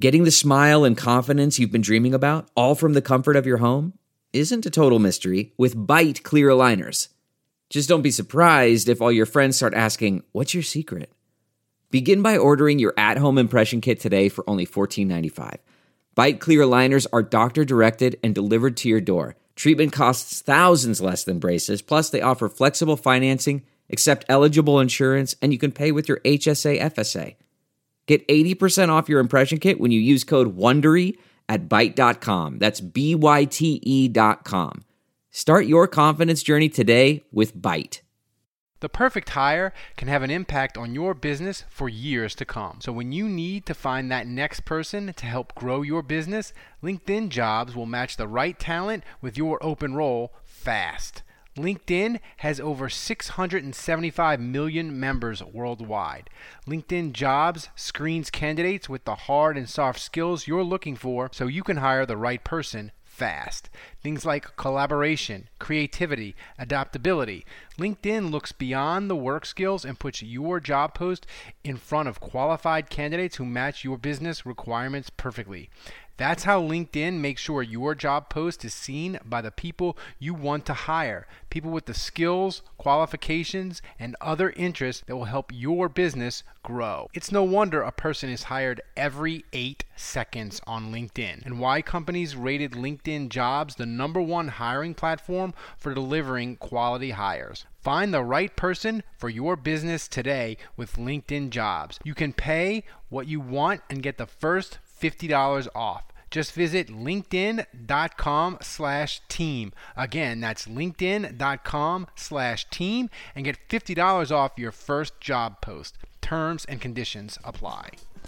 Getting the smile and confidence you've been dreaming about, all from the comfort of your home, isn't a total mystery with Byte clear aligners. Just don't be surprised if all your friends start asking, "What's your secret?" Begin by ordering your at-home impression kit today for only $14.95. Byte clear aligners are doctor-directed and delivered to your door. Treatment costs thousands less than braces, plus they offer flexible financing, accept eligible insurance, and you can pay with your HSA FSA. Get 80% off your impression kit when you use code WONDERY at Byte.com. That's BYTE.com. Start your confidence journey today with Byte. The perfect hire can have an impact on your business for years to come. So when you need to find that next person to help grow your business, LinkedIn Jobs will match the right talent with your open role fast. LinkedIn has over 675 million members worldwide. LinkedIn Jobs screens candidates with the hard and soft skills you're looking for so you can hire the right person fast. Things like collaboration, creativity, adaptability. LinkedIn looks beyond the work skills and puts your job post in front of qualified candidates who match your business requirements perfectly. That's how LinkedIn makes sure your job post is seen by the people you want to hire, people with the skills, qualifications, and other interests that will help your business grow. It's no wonder a person is hired every 8 seconds on LinkedIn, and why companies rated LinkedIn Jobs the #1 hiring platform for delivering quality hires. Find the right person for your business today with LinkedIn Jobs. You can pay what you want and get the first $50 off. Just visit linkedin.com/team. Again, that's linkedin.com/team and get $50 off your first job post. Terms and conditions apply.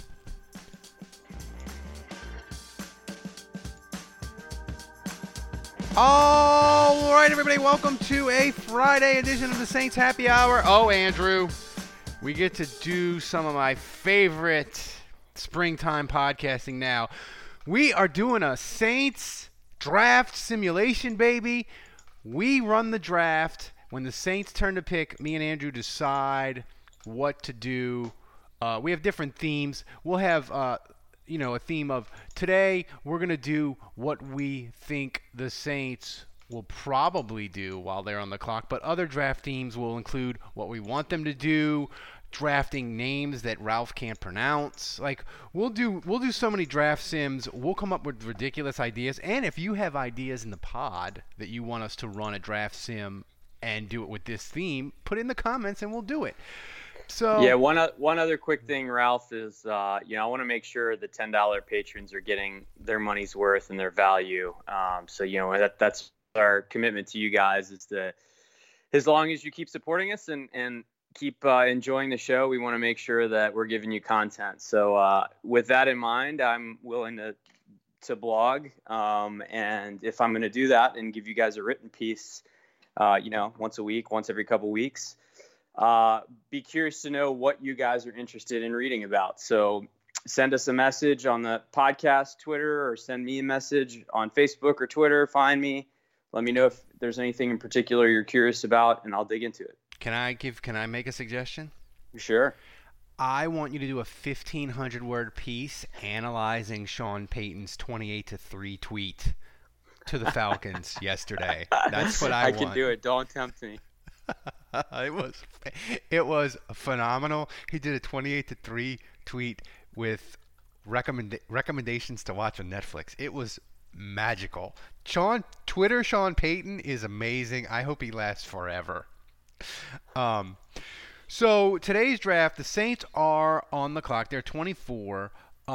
All right, everybody, welcome to a Friday edition of the Saints Happy Hour. Oh, Andrew, we get to do some of my favorite springtime podcasting now. We are doing a Saints draft simulation, baby. We run the draft. When the Saints turn to pick, me and Andrew decide what to do. We have different themes. We'll have a theme of today we're going to do what we think the Saints will probably do while they're on the clock, but other draft themes will include what we want them to do, drafting names that Ralph can't pronounce. Like we'll do so many draft sims. We'll come up with ridiculous ideas. And if you have ideas in the pod that you want us to run a draft sim and do it with this theme, put it in the comments and we'll do it. So yeah, one other quick thing, Ralph, is I want to make sure the $10 patrons are getting their money's worth and their value. So that's our commitment to you guys, is to, as long as you keep supporting us and keep enjoying the show, we want to make sure that we're giving you content. So with that in mind, I'm willing to blog, and if I'm going to do that and give you guys a written piece, once a week, once every couple weeks, be curious to know what you guys are interested in reading about. So send us a message on the podcast Twitter, or send me a message on Facebook or Twitter. Find me. Let me know if there's anything in particular you're curious about, and I'll dig into it. Can I make a suggestion? Sure. I want you to do a 1,500-word piece analyzing Sean Payton's 28-3 tweet to the Falcons yesterday. That's what I want. I can do it. Don't tempt me. It was phenomenal. He did a 28-3 tweet with recommendations to watch on Netflix. It was magical. Sean Payton is amazing. I hope he lasts forever. So today's draft, the Saints are on the clock. They're 24.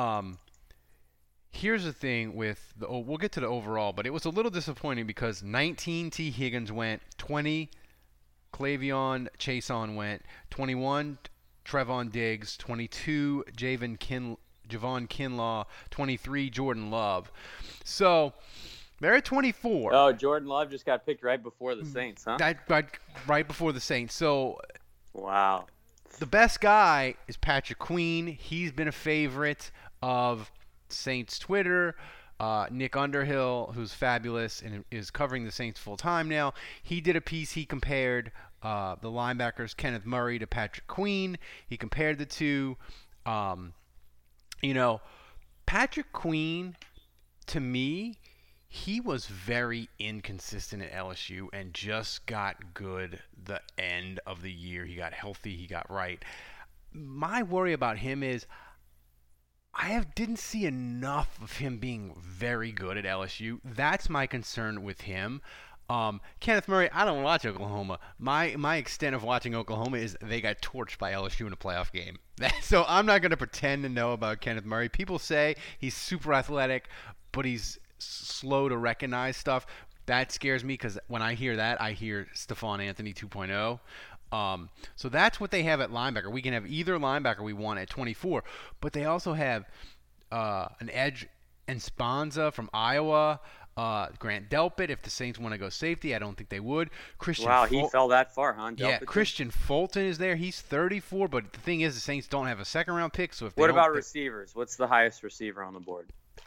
Here's the thing with we'll get to the overall, but it was a little disappointing because 19 T. Higgins went, 20 Clavion Chason went, 21 Trevon Diggs, 22 Javon Kinlaw, 23 Jordan Love. So they're at 24. Oh, Jordan Love just got picked right before the Saints, huh? Right before the Saints. So wow. The best guy is Patrick Queen. He's been a favorite of Saints Twitter. Nick Underhill, who's fabulous and is covering the Saints full time now, he did a piece. He compared the linebackers Kenneth Murray to Patrick Queen. He compared the two. Patrick Queen, to me, he was very inconsistent at LSU and just got good the end of the year. He got healthy. He got right. My worry about him is didn't see enough of him being very good at LSU. That's my concern with him. Kenneth Murray, I don't watch Oklahoma. My extent of watching Oklahoma is they got torched by LSU in a playoff game. So I'm not going to pretend to know about Kenneth Murray. People say he's super athletic, but he's slow to recognize stuff. That scares me because when I hear that, I hear Stephon Anthony 2.0. So that's what they have at linebacker. We can have either linebacker we want at 24, but they also have an edge and Sponza from Iowa. Grant Delpit, if the Saints want to go safety, I don't think they would. He fell that far, huh? Yeah, Christian Fulton is there. He's 34, but the thing is, the Saints don't have a second-round pick. So what about receivers? What's the highest receiver on the board?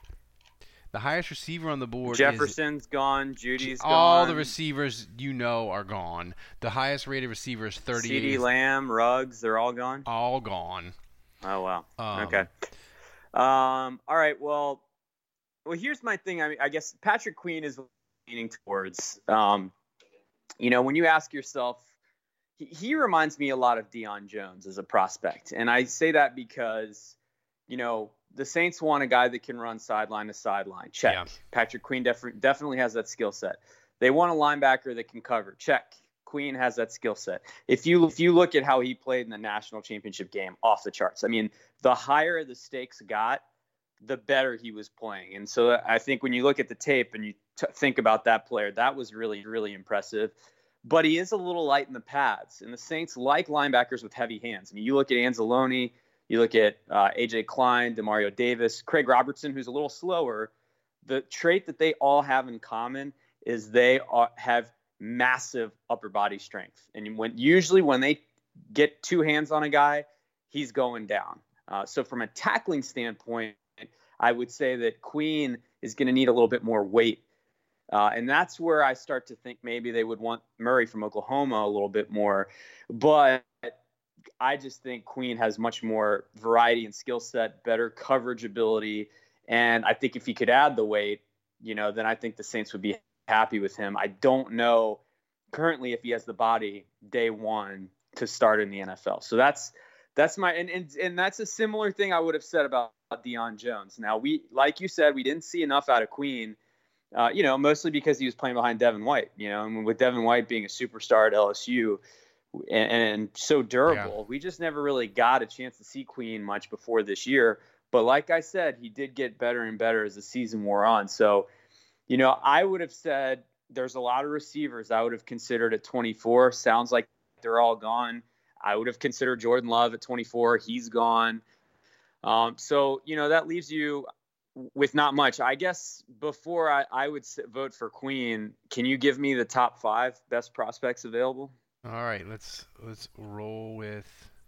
The highest receiver on the board Jefferson's gone. Judy's gone. All the receivers are gone. The highest rated receiver is 38. CeeDee Lamb, Ruggs, they're all gone? All gone. Oh, wow. Okay. All right, well, here's my thing. I mean, I guess Patrick Queen is leaning towards, when you ask yourself, he reminds me a lot of Deion Jones as a prospect. And I say that because, the Saints want a guy that can run sideline to sideline. Check. Yeah. Patrick Queen definitely has that skill set. They want a linebacker that can cover. Check. Queen has that skill set. If you look at how he played in the national championship game, off the charts. I mean, the higher the stakes got, the better he was playing. And so I think when you look at the tape and you think about that player, that was really, really impressive. But he is a little light in the pads. And the Saints like linebackers with heavy hands. I mean, you look at Anzalone, you look at A.J. Klein, Demario Davis, Craig Robertson, who's a little slower. The trait that they all have in common is they have massive upper body strength. And usually when they get two hands on a guy, he's going down. So from a tackling standpoint, I would say that Queen is going to need a little bit more weight. And that's where I start to think maybe they would want Murray from Oklahoma a little bit more. But I just think Queen has much more variety and skill set, better coverage ability. And I think if he could add the weight, then I think the Saints would be happy with him. I don't know currently if he has the body day one to start in the NFL. So that's my, and that's a similar thing I would have said about Deion Jones. Now like you said, we didn't see enough out of Queen, mostly because he was playing behind Devin White, and with Devin White being a superstar at LSU, and so durable. Yeah. We just never really got a chance to see Queen much before this year. But like I said, he did get better and better as the season wore on. So, I would have said there's a lot of receivers I would have considered at 24. Sounds like they're all gone. I would have considered Jordan Love at 24. He's gone. So, that leaves you with not much. I guess before I would vote for Queen, can you give me the top 5 best prospects available? All right, let's roll with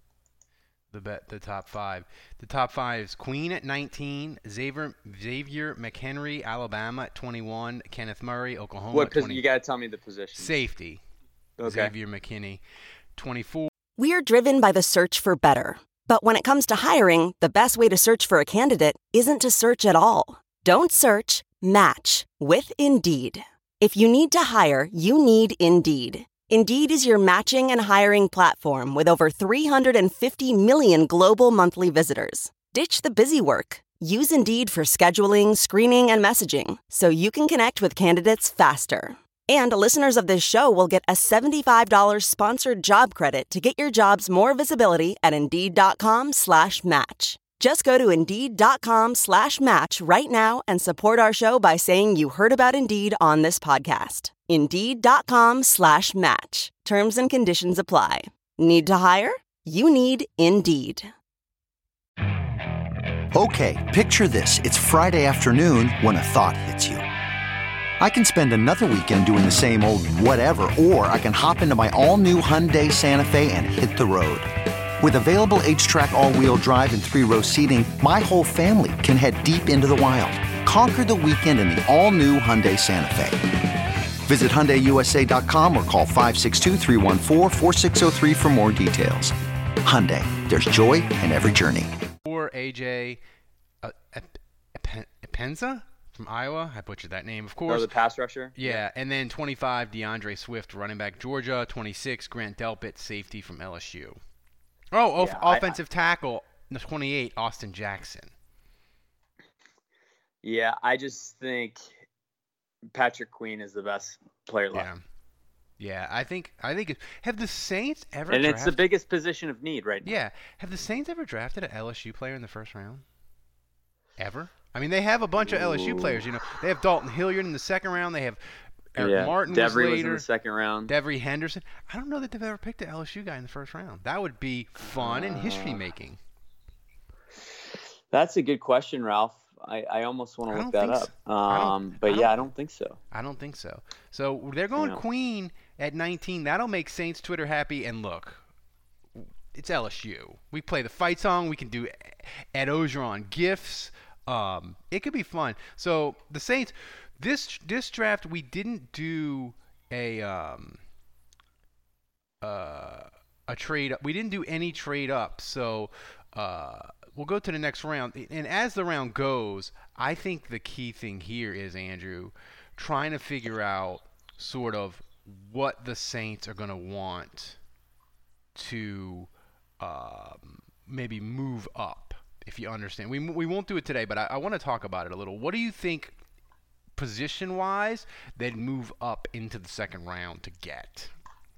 the top 5. The top 5 is Queen at 19, Xavier McHenry, Alabama at 21, Kenneth Murray, Oklahoma at 20. You got to tell me the position. Safety. Okay. Xavier McKinney, 24. We're driven by the search for better. But when it comes to hiring, the best way to search for a candidate isn't to search at all. Don't search, match with Indeed. If you need to hire, you need Indeed. Indeed is your matching and hiring platform with over 350 million global monthly visitors. Ditch the busy work. Use Indeed for scheduling, screening, and messaging so you can connect with candidates faster. And listeners of this show will get a $75 sponsored job credit to get your jobs more visibility at Indeed.com/match. Just go to Indeed.com/match right now and support our show by saying you heard about Indeed on this podcast. Indeed.com/match. Terms and conditions apply. Need to hire? You need Indeed. Okay, picture this. It's Friday afternoon when a thought hits you. I can spend another weekend doing the same old whatever, or I can hop into my all-new Hyundai Santa Fe and hit the road. With available H-Track all-wheel drive and 3-row seating, my whole family can head deep into the wild. Conquer the weekend in the all-new Hyundai Santa Fe. Visit HyundaiUSA.com or call 562-314-4603 for more details. Hyundai, there's joy in every journey. For AJ, Penza from Iowa. I butchered that name, of Oh, course. the pass rusher? Yeah, and then 25, DeAndre Swift, running back, Georgia. 26, Grant Delpit, safety from LSU. Yeah, Offensive tackle, 28, Austin Jackson. Yeah, I just think Patrick Queen is the best player left. Yeah, I think have the Saints ever And drafted, it's the biggest position of need right now. Yeah, have the Saints ever drafted an LSU player in the first round? Ever? I mean, they have a bunch of LSU players, you know. They have Dalton Hilliard in the second round. They have Eric Martin Devery was was in later. the second round. Devery Henderson. I don't know that they've ever picked an LSU guy in the first round. That would be fun and history making. That's a good question, Ralph. I almost want to look that up. I don't think so. I don't think so. So they're going Queen at 19. That'll make Saints Twitter happy. And look, it's LSU. We play the fight song. We can do Ed Ogeron gifs. It could be fun. So the Saints, this draft, we didn't do a trade. We didn't do any trade up. So we'll go to the next round. And as the round goes, I think the key thing here is, Andrew, trying to figure out sort of what the Saints are going to want to maybe move up, if you understand. We won't do it today, but I want to talk about it a little. What do you think, position-wise, they'd move up into the second round to get?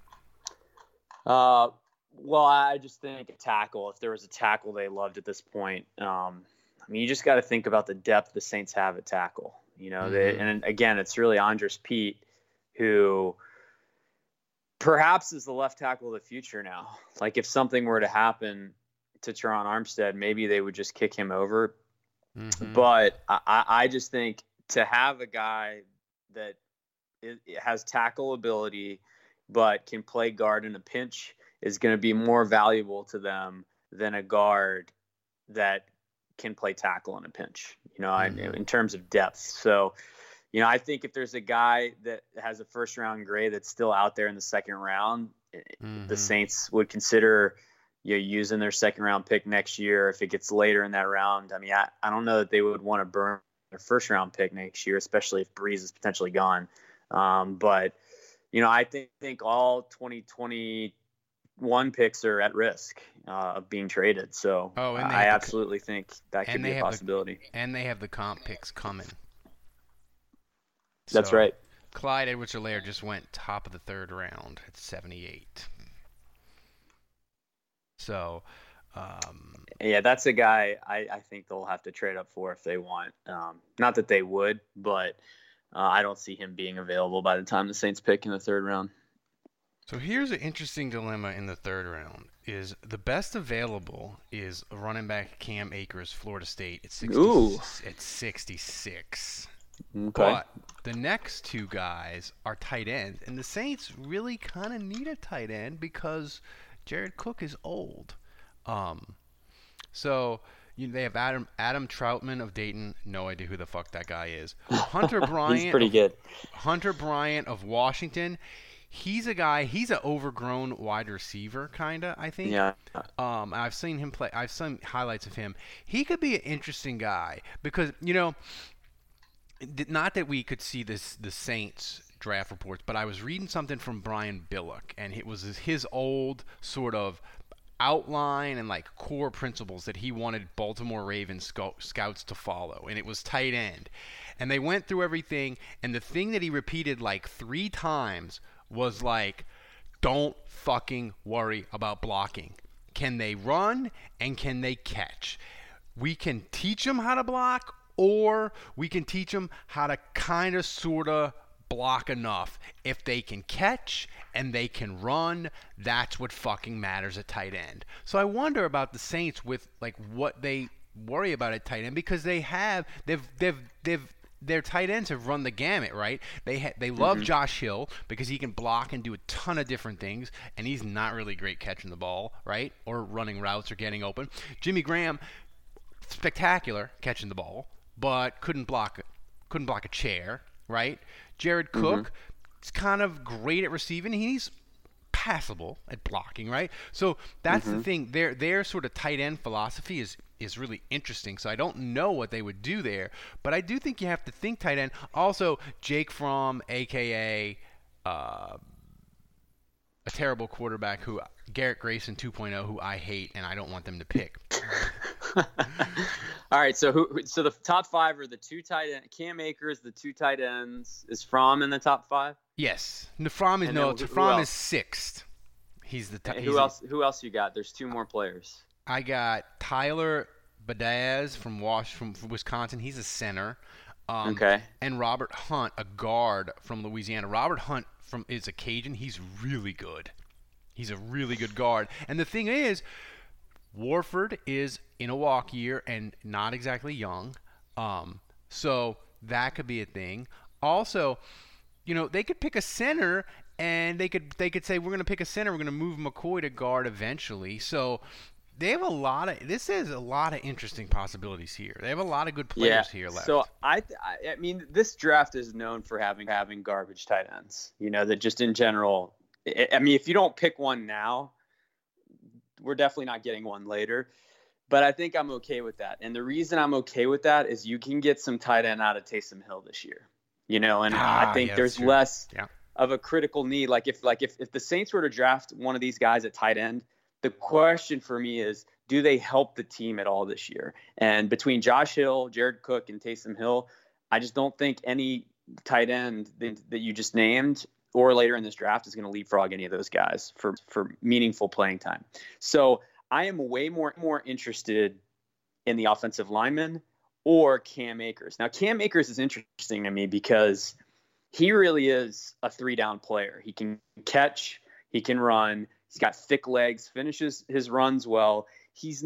Well, I just think a tackle. If there was a tackle they loved at this point, I mean, you just got to think about the depth the Saints have at tackle. You know, and again, it's really Andres Pete, who perhaps is the left tackle of the future now. Like, if something were to happen to Teron Armstead, maybe they would just kick him over. But I just think to have a guy that has tackle ability but can play guard in a pinch is going to be more valuable to them than a guard that can play tackle in a pinch, you know, in terms of depth. So, you know, I think if there's a guy that has a first round grade that's still out there in the second round, the Saints would consider, you know, using their second round pick next year if it gets later in that round. I mean, I don't know that they would want to burn their first round pick next year, especially if Breeze is potentially gone. But, you know, I think all 2021 picks are at risk of being traded. So I absolutely think that could be a possibility. And they have the comp picks coming. That's right. Clyde Edwards-Helaire just went top of the third round at 78. So, yeah, that's a guy I think they'll have to trade up for if they want. Not that they would, but I don't see him being available by the time the Saints pick in the third round. So here's an interesting dilemma in the third round. Is the best available is running back Cam Akers, Florida State, at 66. Okay. But the next two guys are tight ends, and the Saints really kind of need a tight end because Jared Cook is old. So they have Adam Troutman of Dayton. No idea who the fuck that guy is. Hunter Bryant. He's pretty good. Hunter Bryant of Washington. He's a guy. He's an overgrown wide receiver, kinda. I think. Yeah. I've seen him play. I've seen highlights of him. He could be an interesting guy because, you know, not that we could see the Saints draft reports, but I was reading something from Brian Billick, and it was his old sort of outline and like core principles that he wanted Baltimore Ravens scouts to follow, and it was tight end. And they went through everything, and the thing that he repeated like 3 times was like, don't fucking worry about blocking. Can they run and can they catch? We can teach them how to block, or we can teach them how to kind of sort of block enough. If they can catch and they can run, that's what fucking matters at tight end. So I wonder about the Saints with like what they worry about at tight end, because their tight ends have run the gamut, right? They love Josh Hill because he can block and do a ton of different things, and he's not really great catching the ball, right? Or running routes or getting open. Jimmy Graham, spectacular catching the ball, but couldn't block a chair, right? Jared Cook is kind of great at receiving. He's passable at blocking, right? So that's the thing. Their sort of tight end philosophy is really interesting. So I don't know what they would do there, but I do think you have to think tight end. Also, Jake Fromm, a.k.a. A terrible quarterback, Garrett Grayson 2.0, who I hate and I don't want them to pick. All right, so the top 5 are the 2 tight ends. Cam Akers, the 2 tight ends. Is Fromm in the top 5? Yes. Fromm is Fromm is 6th. He's the who else you got? There's 2 more players. I got Tyler Badaz from Wisconsin. He's a center. Okay. And Robert Hunt, a guard from Louisiana. Robert Hunt is a Cajun. He's really good. He's a really good guard. And the thing is, Warford is in a walk year and not exactly young. So that could be a thing. Also, they could pick a center and they could say, we're going to pick a center. We're going to move McCoy to guard eventually. So they have a lot of interesting possibilities here. They have a lot of good players here left. So I mean, this draft is known for having garbage tight ends. That just in general. I mean, if you don't pick one now, we're definitely not getting one later. But I think I'm okay with that. And the reason I'm okay with that is you can get some tight end out of Taysom Hill this year. And I think there's less of a critical need. Like if the Saints were to draft one of these guys at tight end, the question for me is, do they help the team at all this year? And between Josh Hill, Jared Cook, and Taysom Hill, I just don't think any tight end that you just named or later in this draft is going to leapfrog any of those guys for meaningful playing time. So I am way more interested in the offensive lineman or Cam Akers. Now, Cam Akers is interesting to me because he really is a 3-down player. He can catch, he can run, he's got thick legs, finishes his runs well. He's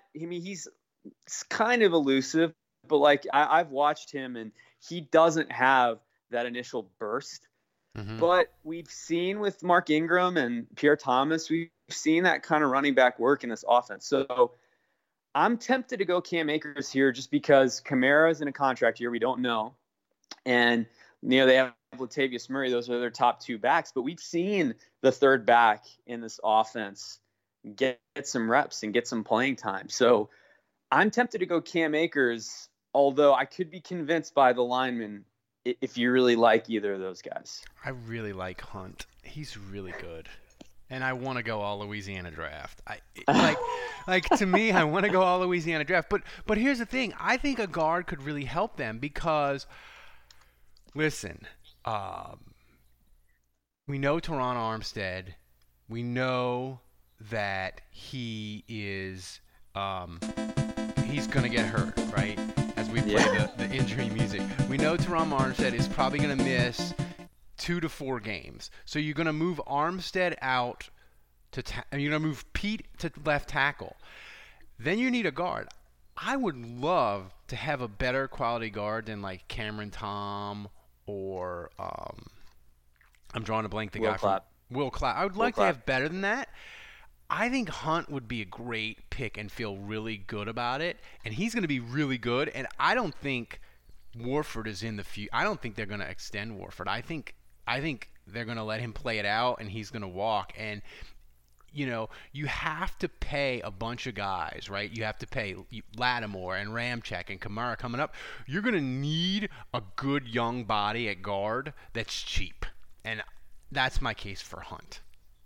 kind of elusive, but I've watched him and he doesn't have that initial burst. But we've seen with Mark Ingram and Pierre Thomas, we've seen that kind of running back work in this offense. So I'm tempted to go Cam Akers here just because Kamara's in a contract year. We don't know. And, they have Latavius Murray. Those are their top 2 backs. But we've seen the third back in this offense get some reps and get some playing time. So I'm tempted to go Cam Akers, although I could be convinced by the lineman if you really like either of those guys. I really like Hunt. He's really good. And I want to go all Louisiana draft. To me, I want to go all Louisiana draft. But here's the thing. I think a guard could really help them because, listen, we know Teron Armstead. We know that he is he's going to get hurt, right? As we play the injury music. We know Teron Armstead is probably going to miss 2 to 4 games. So you're going to move Armstead out you're going to move Pete to left tackle. Then you need a guard. I would love to have a better quality guard than like Cameron Tom or I'm drawing a blank. Will Clapp. I would like to have better than that. I think Hunt would be a great pick and feel really good about it, and he's going to be really good. And I don't think Warford is in the future. I don't think they're going to extend Warford. I think they're going to let him play it out, and he's going to walk. And you have to pay a bunch of guys, right? You have to pay Lattimore and Ramczyk and Kamara coming up. You're going to need a good young body at guard that's cheap, and that's my case for Hunt.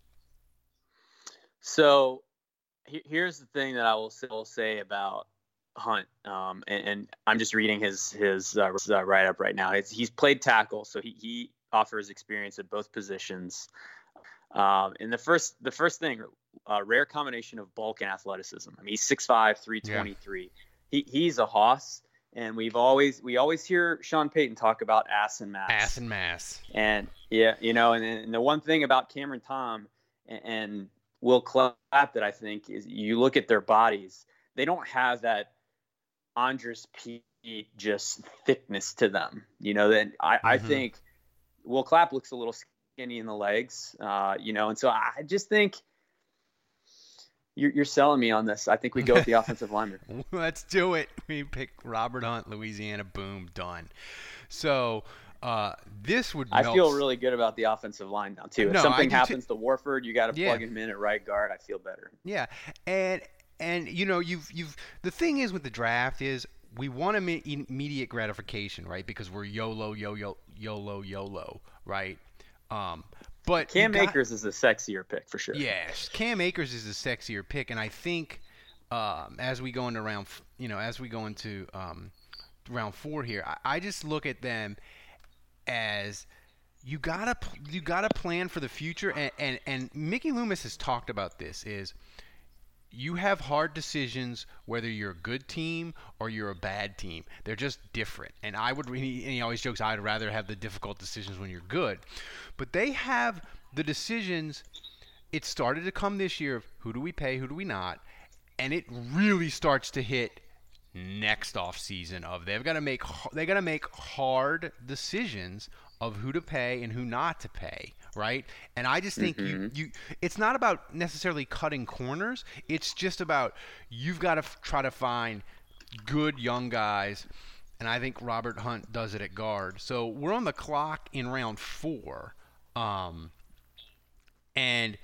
So here's the thing that I will say about Hunt, and I'm just reading his write-up right now. He's played tackle, so he offers experience at both positions. And the first thing, rare combination of bulk and athleticism. I mean, he's 6'5", 323. Yeah. He's a hoss, and we always hear Sean Payton talk about ass and mass. And and the one thing about Cameron Tom and Will Clapp that I think is, you look at their bodies, they don't have that Andres Pete just thickness to them. I think Will Clapp looks a little skinny in the legs, and so I just think you're selling me on this. I think we go with the offensive lineman. Let's do it. We pick Robert Hunt, Louisiana. Boom, done. So This would. I feel really good about the offensive line now too. If something happens to Warford, you got to plug him in at right guard. I feel better. Yeah, and you know, you've the thing is with the draft is we want immediate gratification, right? Because we're YOLO, right? But Cam Akers is a sexier pick for sure. Yes, Cam Akers is a sexier pick, and I think as we go into round 4 here, I just look at them as you gotta plan for the future, and Mickey Loomis has talked about this. Is you have hard decisions whether you're a good team or you're a bad team. They're just different. And he always jokes, I'd rather have the difficult decisions when you're good. But they have the decisions. It started to come this year of who do we pay, who do we not, and it really starts to hit next off season of they got to make hard decisions of who to pay and who not to pay, right? And I just think you it's not about necessarily cutting corners. It's just about you've got to try to find good young guys, and I think Robert Hunt does it at guard. So we're on the clock in round 4, and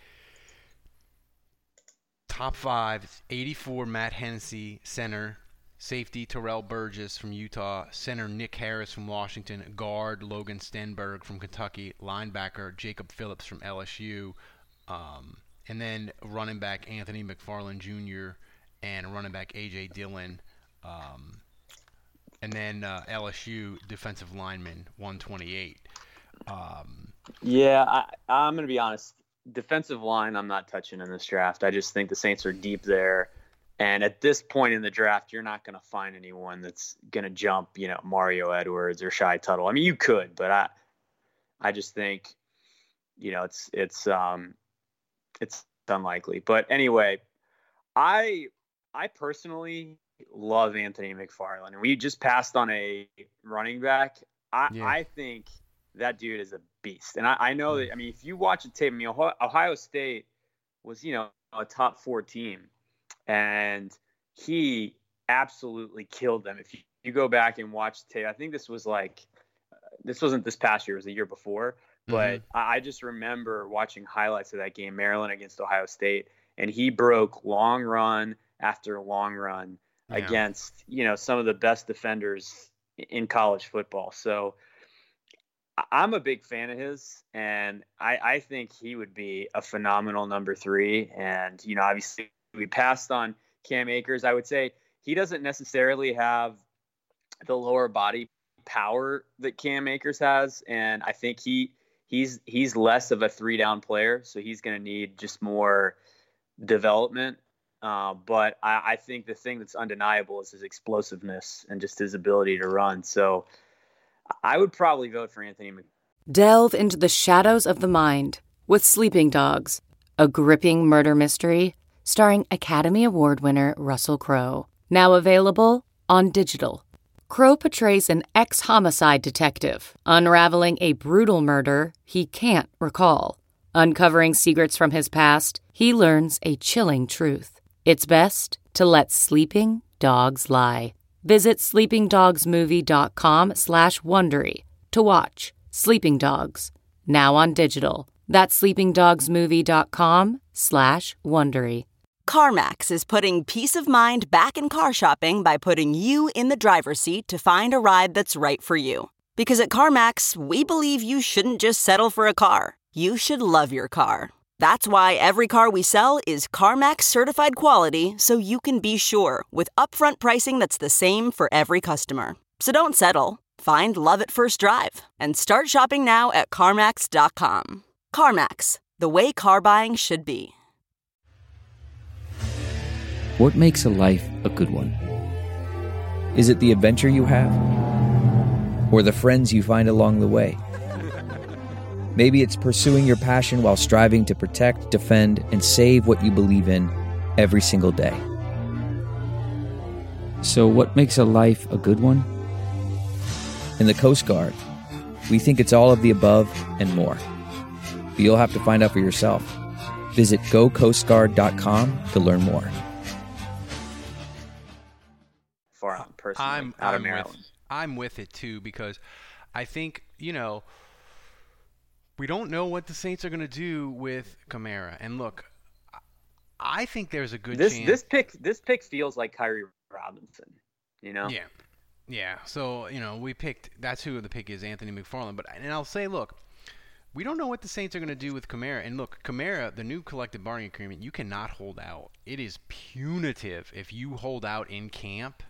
top 5, 84 Matt Hennessy, center. Safety, Terrell Burgess from Utah. Center, Nick Harris from Washington. Guard, Logan Stenberg from Kentucky. Linebacker, Jacob Phillips from LSU. And then running back, Anthony McFarland Jr. and running back, A.J. Dillon. And then LSU defensive lineman, 128. Yeah, I'm going to be honest. Defensive line, I'm not touching in this draft. I just think the Saints are deep there. And at this point in the draft, you're not going to find anyone that's going to jump, Mario Edwards or Shy Tuttle. I mean, you could, but I just think, it's unlikely. But anyway, I personally love Anthony McFarland, and we just passed on a running back. I think that dude is a beast, and I know that. I mean, if you watch the tape, Ohio State was a top 4 team. And he absolutely killed them. If you go back and watch the tape, I think this wasn't this past year, it was the year before. But I just remember watching highlights of that game, Maryland against Ohio State, and he broke long run after long run against, some of the best defenders in college football. So I'm a big fan of his, and I think he would be a phenomenal number 3. And, obviously, we passed on Cam Akers. I would say he doesn't necessarily have the lower body power that Cam Akers has, and I think he's less of a 3-down player, so he's going to need just more development. But I think the thing that's undeniable is his explosiveness and just his ability to run. So I would probably vote for Anthony McFarland. Delve into the shadows of the mind with Sleeping Dogs, a gripping murder mystery starring Academy Award winner Russell Crowe. Now available on digital. Crowe portrays an ex-homicide detective unraveling a brutal murder he can't recall. Uncovering secrets from his past, he learns a chilling truth. It's best to let sleeping dogs lie. Visit sleepingdogsmovie.com/Wondery to watch Sleeping Dogs, now on digital. That's sleepingdogsmovie.com/Wondery. CarMax is putting peace of mind back in car shopping by putting you in the driver's seat to find a ride that's right for you. Because at CarMax, we believe you shouldn't just settle for a car. You should love your car. That's why every car we sell is CarMax certified quality, so you can be sure with upfront pricing that's the same for every customer. So don't settle. Find love at first drive and start shopping now at CarMax.com. CarMax, the way car buying should be. What makes a life a good one? Is it the adventure you have? Or the friends you find along the way? Maybe it's pursuing your passion while striving to protect, defend, and save what you believe in every single day. So what makes a life a good one? In the Coast Guard, we think it's all of the above and more. But you'll have to find out for yourself. Visit gocoastguard.com to learn more. Personally, out of Maryland. I'm with it too, because I think we don't know what the Saints are going to do with Kamara. And look, I think there's a good chance. This pick feels like Kyrie Robinson, Yeah. Yeah. So, we picked, that's who the pick is, Anthony McFarland. And I'll say, look, we don't know what the Saints are going to do with Kamara. And look, Kamara, the new collective bargaining agreement, you cannot hold out. It is punitive if you hold out in camp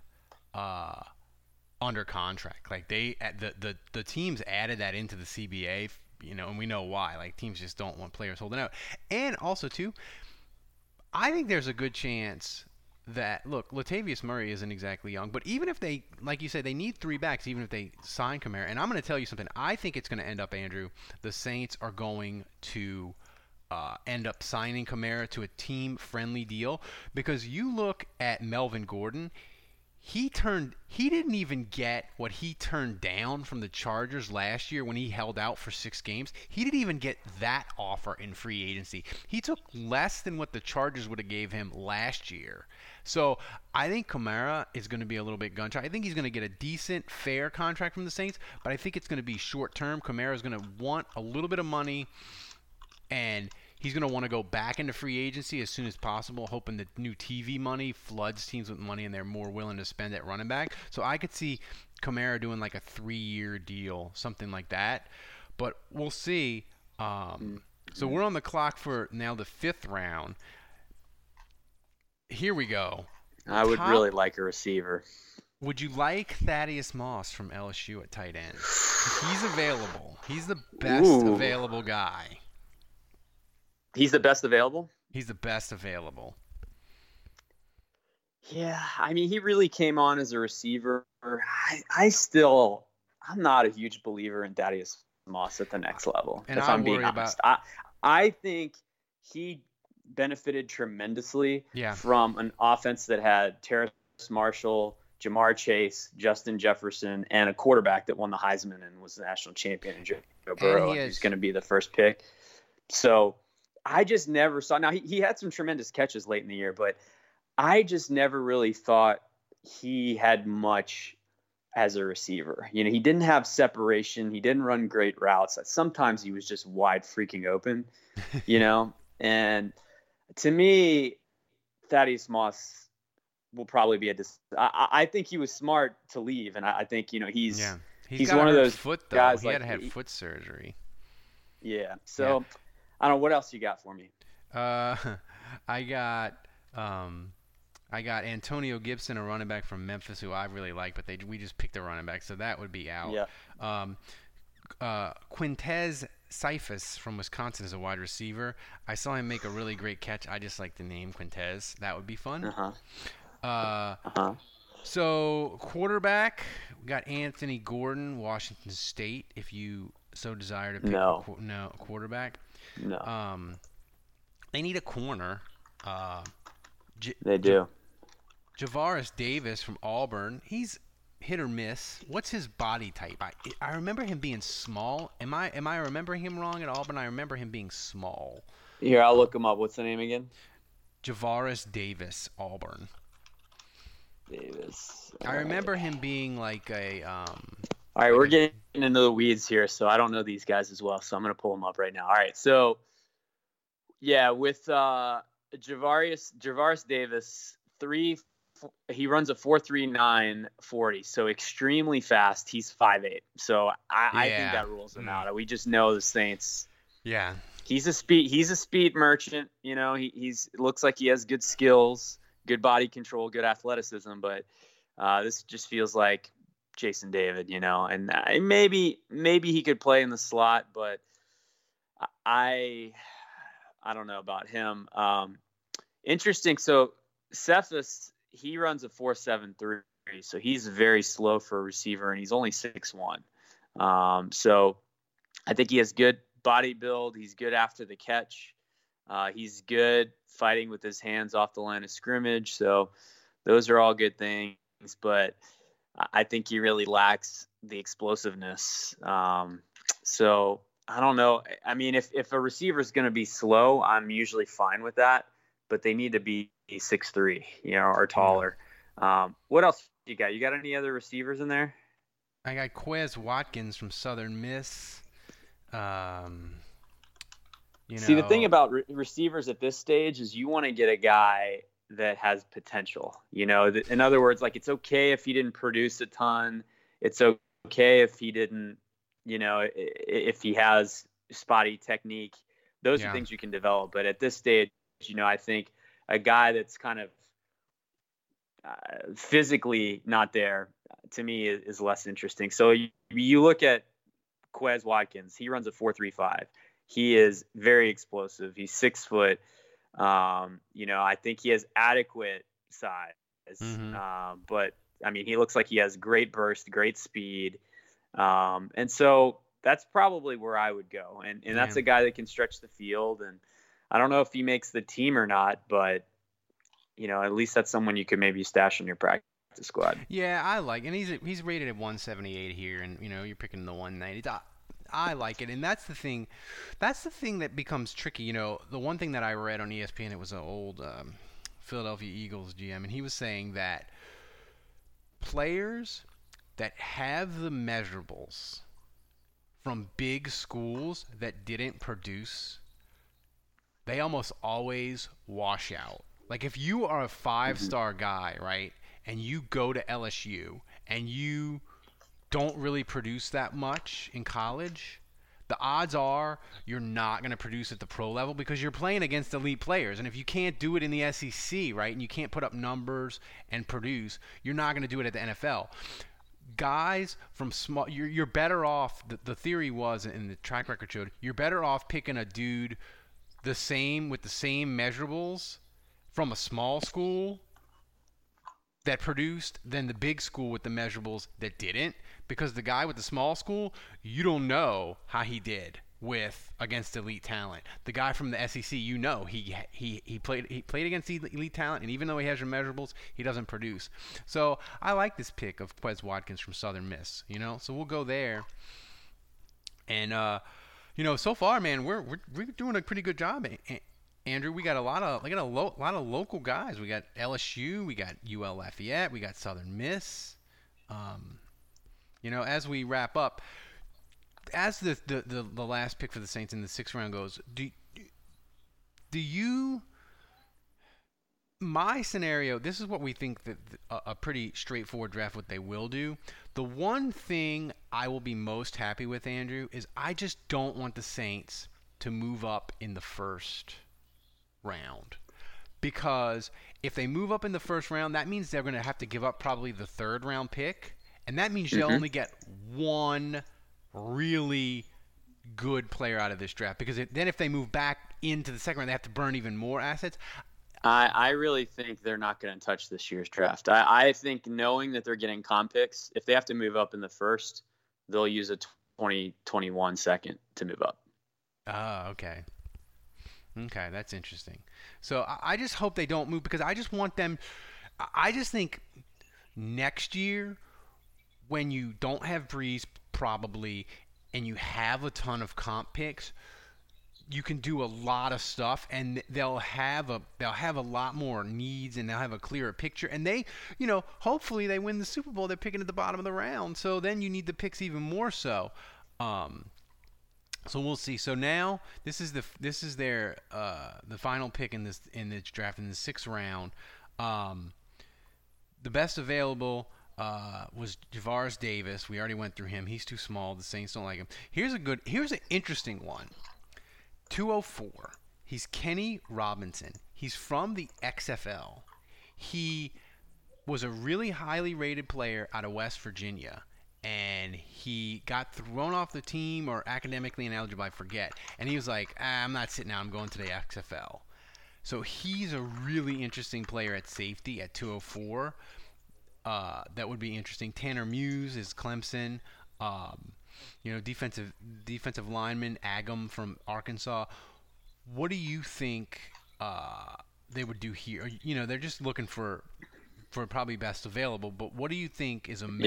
under contract. Like the teams added that into the CBA, and we know why. Like teams just don't want players holding out. And also too, I think there's a good chance that, look, Latavius Murray isn't exactly young, but even if they, like you said, they need 3 backs, even if they sign Kamara. And I'm going to tell you something. I think it's going to end up, Andrew, the Saints are going to end up signing Kamara to a team-friendly deal, because you look at Melvin Gordon, he didn't even get what he turned down from the Chargers last year when he held out for 6 games. He didn't even get that offer in free agency. He took less than what the Chargers would have gave him last year. So I think Kamara is going to be a little bit gun-shy. I think he's going to get a decent, fair contract from the Saints, but I think it's going to be short-term. Kamara is going to want a little bit of money, and he's going to want to go back into free agency as soon as possible, hoping that new TV money floods teams with money and they're more willing to spend at running back. So I could see Kamara doing like a 3-year deal, something like that. But we'll see. So we're on the clock for now the 5th round. Here we go. I would really like a receiver. Would you like Thaddeus Moss from LSU at tight end? He's available. He's the best available guy. He's the best available? He's the best available. Yeah, I mean, he really came on as a receiver. I'm not a huge believer in Thaddeus Moss at the next level, and if I'm being honest. I think he benefited tremendously from an offense that had Terrace Marshall, Jamar Chase, Justin Jefferson, and a quarterback that won the Heisman and was the national champion, Joe Burrow, who's going to be the first pick. So I just never saw – now, he had some tremendous catches late in the year, but I just never really thought he had much as a receiver. He didn't have separation. He didn't run great routes. Sometimes he was just wide freaking open, And to me, Thaddeus Moss will probably be I think he was smart to leave, and I think he's one of those guys. He had to have foot surgery. Yeah. So I don't know, what else you got for me. I got Antonio Gibson, a running back from Memphis, who I really like, but we just picked a running back, so that would be out. Yeah. Quintez Cephas from Wisconsin is a wide receiver. I saw him make a really great catch. I just like the name Quintez. That would be fun. So quarterback, we got Anthony Gordon, Washington State, if you so desire to pick a quarterback. No. They need a corner. They do. Javaris Davis from Auburn. He's hit or miss. What's his body type? I remember him being small. Am I remembering him wrong at Auburn? I remember him being small. Here, I'll look him up. What's the name again? Javaris Davis, Auburn. Davis. I remember him being like a all right, we're getting into the weeds here, so I don't know these guys as well, so I'm going to pull them up right now. All right, so with Javaris Davis, he runs a 4.39 40, so extremely fast. He's 5'8", so I think that rules him out. We just know the Saints. Yeah, he's a speed merchant. He's looks like he has good skills, good body control, good athleticism, but this just feels like Jason David, and maybe he could play in the slot, but I don't know about him. Interesting. So Cephas, he runs a 4.73, so he's very slow for a receiver, and he's only 6'1". So I think he has good body build. He's good after the catch. He's good fighting with his hands off the line of scrimmage. So those are all good things, but I think he really lacks the explosiveness. So I don't know. I mean, if a receiver is going to be slow, I'm usually fine with that, but they need to be 6'3", or taller. What else you got? You got any other receivers in there? I got Quez Watkins from Southern Miss. See, the thing about receivers at this stage is you want to get a guy that has potential. In other words, like, it's okay if he didn't produce a ton. It's okay if he didn't, if he has spotty technique. Those are things you can develop. But at this stage, I think a guy that's kind of physically not there, to me, is less interesting. So you look at Quez Watkins. He runs a 4.35. He is very explosive. He's 6 foot. I think he has adequate size. But I mean, he looks like he has great burst, great speed. And so that's probably where I would go. And that's a guy that can stretch the field. And I don't know if he makes the team or not, but at least that's someone you could maybe stash in your practice squad. Yeah, I like, and he's rated at 178 here, and you're picking the 190. I like it, and that's the thing. That's the thing that becomes tricky. The one thing that I read on ESPN, it was an old Philadelphia Eagles GM, and he was saying that players that have the measurables from big schools that didn't produce, they almost always wash out. Like, if you are a 5-star guy, right, and you go to LSU and you don't really produce that much in college, the odds are you're not going to produce at the pro level because you're playing against elite players. And if you can't do it in the SEC, right, and you can't put up numbers and produce, you're not going to do it at the NFL. Guys from small, you're better off, the theory was, and the track record showed, you're better off picking a dude with the same measurables from a small school that produced than the big school with the measurables that didn't, because the guy with the small school, you don't know how he did against elite talent. The guy from the SEC, he played against elite talent, and even though he has your measurables, he doesn't produce. So I like this pick of Quez Watkins from Southern Miss. So we'll go there. And so far, man, we're doing a pretty good job. Andrew, we got a lot of local guys. We got LSU, we got UL Lafayette, we got Southern Miss. As we wrap up, as the last pick for the Saints in the 6th round goes, do you? My scenario, this is what we think that a pretty straightforward draft, what they will do. The one thing I will be most happy with, Andrew, is I just don't want the Saints to move up in the first round, because if they move up in the first round, that means they're going to have to give up probably the 3rd round pick, and that means they'll only get one really good player out of this draft, because then if they move back into the 2nd round, they have to burn even more assets. I really think they're not going to touch this year's draft. I think, knowing that they're getting comp picks, if they have to move up in the 1st, they'll use a 2021 2nd to move up. Okay. Okay, that's interesting. So I just hope they don't move, because I just want them – I just think next year, when you don't have Breeze probably and you have a ton of comp picks, you can do a lot of stuff, and they'll have a lot more needs, and they'll have a clearer picture. And they, hopefully they win the Super Bowl. They're picking at the bottom of the round, so then you need the picks even more so. So we'll see. So now this is their the final pick in this draft in the 6th round. The best available was Javaris Davis. We already went through him. He's too small. The Saints don't like him. Here's an interesting one. 204. He's Kenny Robinson. He's from the XFL. He was a really highly rated player out of West Virginia, and he got thrown off the team, or academically ineligible, I forget. And he was like, I'm not sitting out. I'm going to the XFL. So he's a really interesting player at safety at 204. That would be interesting. Tanner Muse is Clemson. Defensive lineman Agam from Arkansas. What do you think they would do here? They're just looking for probably best available. But what do you think is a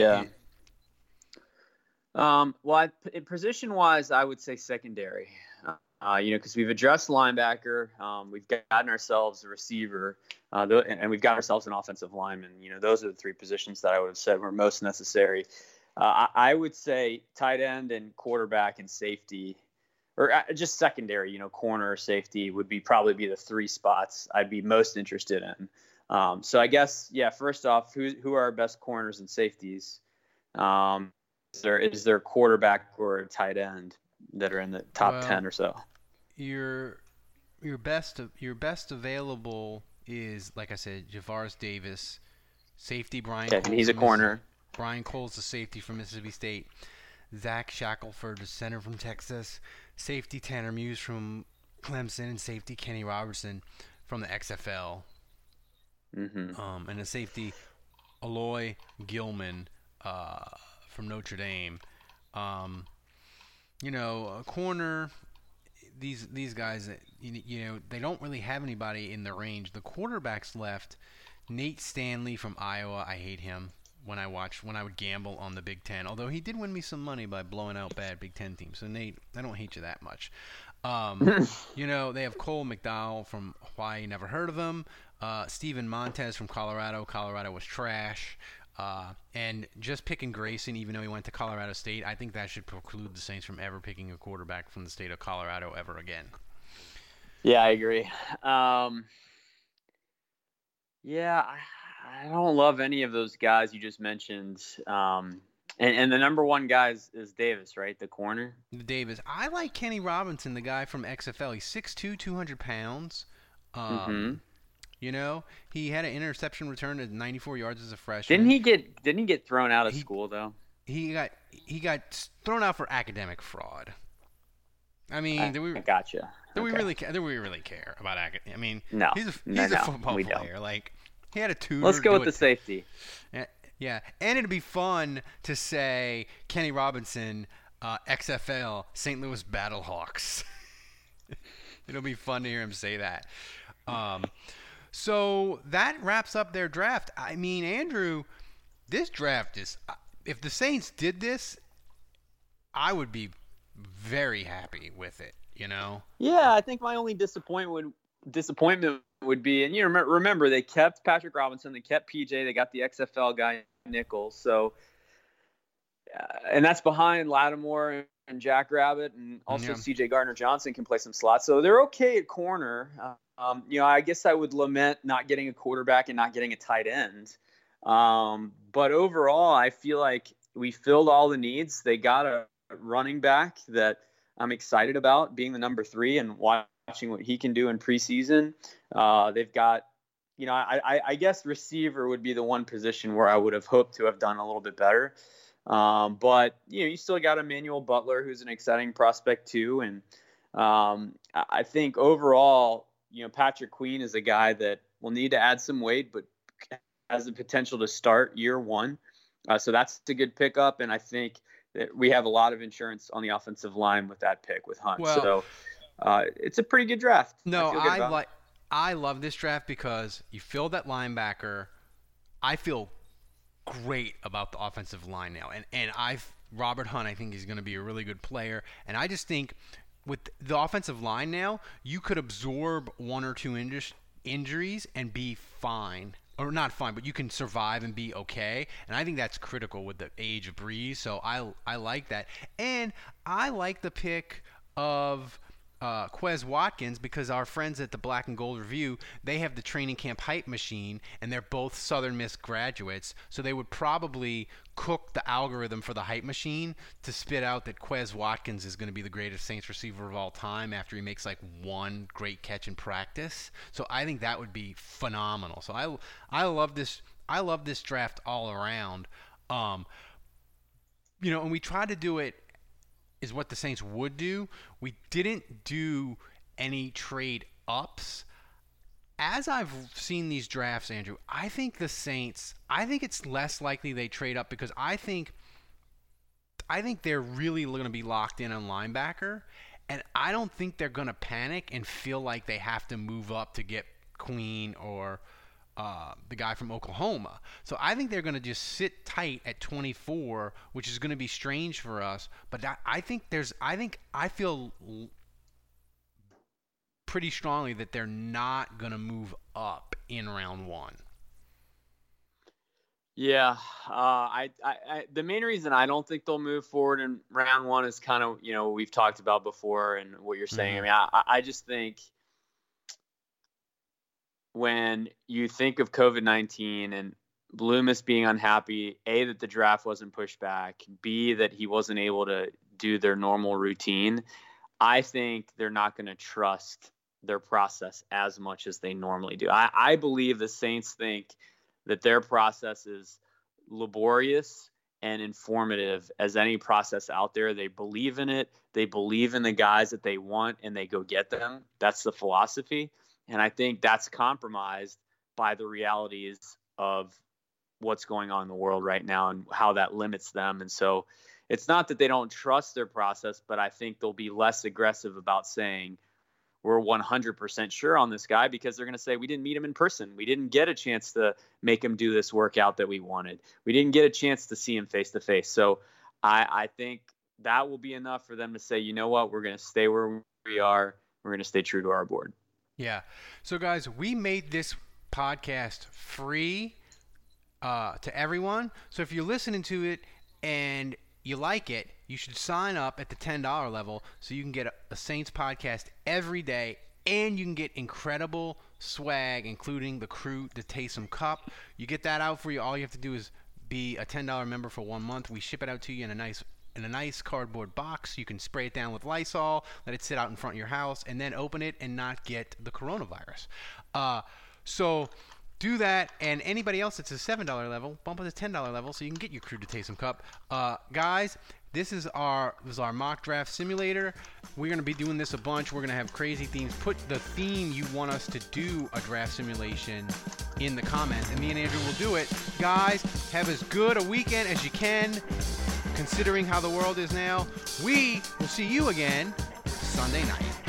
Position-wise, I would say secondary. Because we've addressed linebacker, we've gotten ourselves a receiver, and we've got ourselves an offensive lineman. Those are the 3 positions that I would have said were most necessary. I would say tight end and quarterback and safety, or just secondary, corner or safety would probably be the three spots I'd be most interested in. So I guess, first off, who are our best corners and safeties? Is there a quarterback or a tight end that are in the top 10 or so? Your best available is, like I said, Javaris Davis, safety Brian Cole. He's a corner. Brian Cole's the safety from Mississippi State. Zach Shackelford, the center from Texas. Safety Tanner Muse from Clemson, and safety Kenny Robertson from the XFL. Mm-hmm. And the safety Aloy Gilman from Notre Dame. A corner. These guys, they don't really have anybody in the range. The quarterbacks left. Nate Stanley from Iowa. I hate him when I would gamble on the Big Ten. Although he did win me some money by blowing out bad Big Ten teams. So Nate, I don't hate you that much. They have Cole McDowell from Hawaii. Never heard of him. Steven Montez from Colorado. Colorado was trash. And just picking Grayson, even though he went to Colorado State, I think that should preclude the Saints from ever picking a quarterback from the state of Colorado ever again. Yeah, I agree. I don't love any of those guys you just mentioned. And the number one guy is Davis, right? The corner? Davis. I like Kenny Robinson, the guy from XFL. He's 6'2", 200 pounds. He had an interception return at 94 yards as a freshman. Didn't he get thrown out of school though? He got thrown out for academic fraud. I mean, gotcha. Do we really care about academic? I mean, no. He's a football player. Don't. Like, he had a tutor. Let's go with the safety. Yeah, and it'd be fun to say Kenny Robinson, XFL, St. Louis Battlehawks. It'll be fun to hear him say that. So that wraps up their draft. I mean, Andrew, this draft is – if the Saints did this, I would be very happy with it, Yeah, I think my only disappointment would be – and remember, they kept Patrick Robinson. They kept PJ. They got the XFL guy, Nichols. So and that's behind Lattimore and Jack Rabbit, and also CJ Gardner-Johnson can play some slots. So they're okay at corner. I guess I would lament not getting a quarterback and not getting a tight end. But overall, I feel like we filled all the needs. They got a running back that I'm excited about, being the number 3 and watching what he can do in preseason. They've got, I guess receiver would be the one position where I would have hoped to have done a little bit better. But you still got Emmanuel Butler, who's an exciting prospect too. And I think overall, Patrick Queen is a guy that will need to add some weight, but has the potential to start year one. So that's a good pickup. And I think that we have a lot of insurance on the offensive line with that pick with Hunt. Well, so it's a pretty good draft. No, I love this draft because you filled that linebacker. I feel great about the offensive line now. And Robert Hunt, I think he's going to be a really good player. And I just think with the offensive line now, you could absorb 1 or 2 injuries and be fine. Or not fine, but you can survive and be okay. And I think that's critical with the age of Breeze. So I like that. And I like the pick of Quez Watkins because our friends at the Black and Gold Review, they have the training camp hype machine, and they're both Southern Miss graduates. So they would probably cook the algorithm for the hype machine to spit out that Quez Watkins is going to be the greatest Saints receiver of all time after he makes like one great catch in practice. So I think that would be phenomenal. So I love this. I love this draft all around. And we try to do it is what the Saints would do. We didn't do any trade ups. As I've seen these drafts, Andrew, I think the Saints, it's less likely they trade up because I think they're really going to be locked in on linebacker, and I don't think they're going to panic and feel like they have to move up to get Queen or the guy from Oklahoma. So I think they're going to just sit tight at 24, which is going to be strange for us. But I feel pretty strongly that they're not going to move up in round 1. Yeah, the main reason I don't think they'll move forward in round one is kind of, we've talked about before and what you're saying. Mm-hmm. I mean, I just think when you think of COVID-19 and Loomis being unhappy, A, that the draft wasn't pushed back, B, that he wasn't able to do their normal routine, I think they're not going to trust their process as much as they normally do. I believe the Saints think that their process is laborious and informative as any process out there. They believe in it. They believe in the guys that they want, and they go get them. That's the philosophy. And I think that's compromised by the realities of what's going on in the world right now and how that limits them. And so it's not that they don't trust their process, but I think they'll be less aggressive about saying, we're 100% sure on this guy, because they're going to say, we didn't meet him in person. We didn't get a chance to make him do this workout that we wanted. We didn't get a chance to see him face to face. So I think that will be enough for them to say, you know what, we're going to stay where we are. We're going to stay true to our board. Yeah. So guys, we made this podcast free to everyone. So if you're listening to it and you like it, you should sign up at the $10 level so you can get a Saints podcast every day, and you can get incredible swag, including the Crew to Taysom Cup. You get that out for you. All you have to do is be a $10 member for 1 month. We ship it out to you in a nice cardboard box. You can spray it down with Lysol, let it sit out in front of your house, and then open it and not get the coronavirus. So do that, and anybody else that's a $7 level, bump it to $10 level so you can get your Crew to Taysom Cup. Guys, this is our mock draft simulator. We're going to be doing this a bunch. We're going to have crazy themes. Put the theme you want us to do a draft simulation in the comments, and me and Andrew will do it. Guys, have as good a weekend as you can, considering how the world is now. We will see you again Sunday night.